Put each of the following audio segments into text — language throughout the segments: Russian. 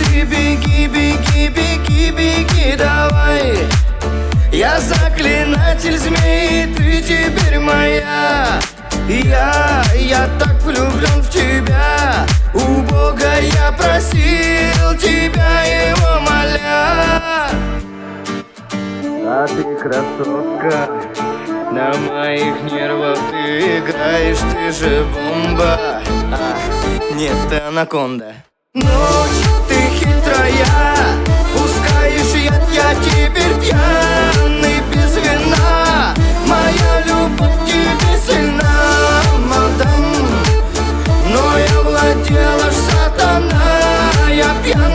Ты беги, беги, беги, беги, давай. Я заклинатель змей, ты теперь моя. Я так влюблен в тебя. У Бога я просил тебя, его моля. А ты красотка, на моих нервах ты играешь, ты же бомба. Нет, ты анаконда. Ночь, ты хитрая, пускаешь яд, я теперь пьяный без вина. Моя любовь к тебе сильна, мадам, но я владела ж сатана, я пьян.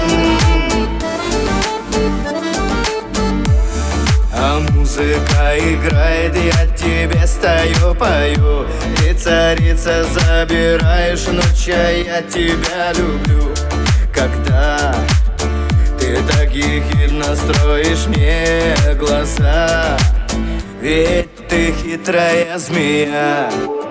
А музыка играет, я тебе стою, пою. Ты царица, забираешь ночь, а я тебя люблю. Когда ты так ехидно строишь мне глаза, ведь ты хитрая змея.